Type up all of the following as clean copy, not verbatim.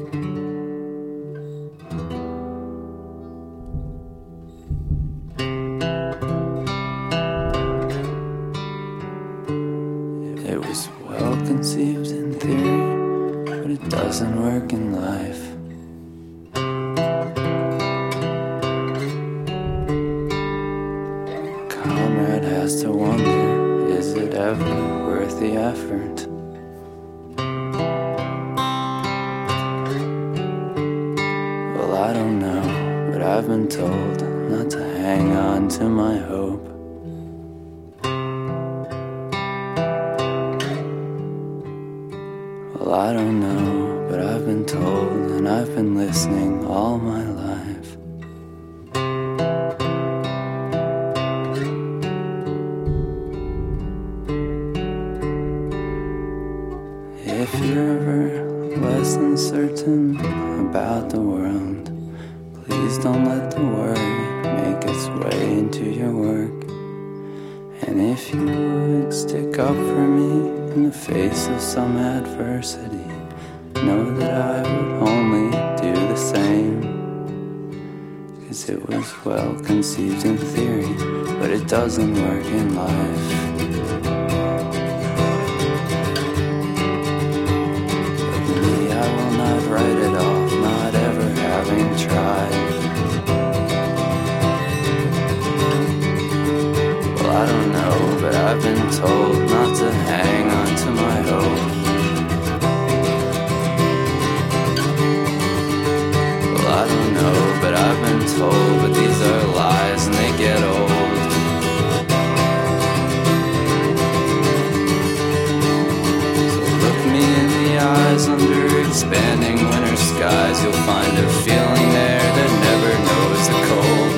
It was well conceived in theory, but it doesn't work in life. Comrade has to wonder, is it ever worth the effort? Well, I don't know, but I've been told not to hang on to my hope. Well, I don't know, but I've been told, and I've been listening all my life. If you're ever less than certain about the world, please don't let the worry make its way into your work. And if you would stick up for me in the face of some adversity, know that I would only do the same. 'Cause it was well conceived in theory, but it doesn't work in life. But me, I will not write it off, not ever having tried. Well, I don't know, but I've been told not to hang on to my hope. Well, I don't know, but I've been told, but these are lies and they get old. So look me in the eyes under expanding winter skies. You'll find a feeling there that never knows the cold.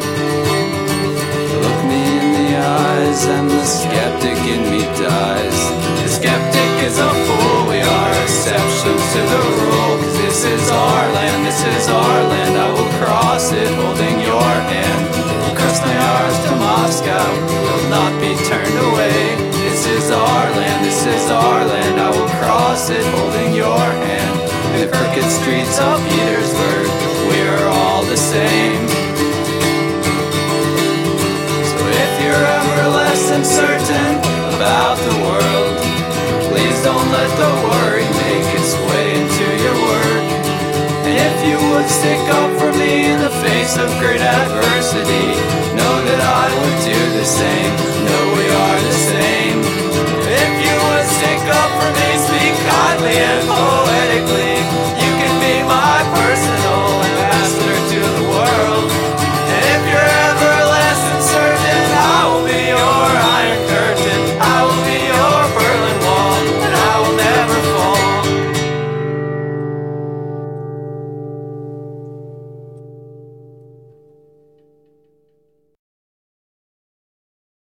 Look me in the eyes and the skeptic in me dies. The skeptic is a fool, we are exceptions to the rule. 'Cause this is our land, this is our land. I will cross it holding your hand. Krasnoyarsk to Moscow will not be turned away. This is our land, this is our land. I will cross it holding your hand. In the crooked streets of Petersburg, we are all the same. If you're ever less than certain about the world, please don't let the worry make its way into your work. And if you would stick up for me in the face of great adversity,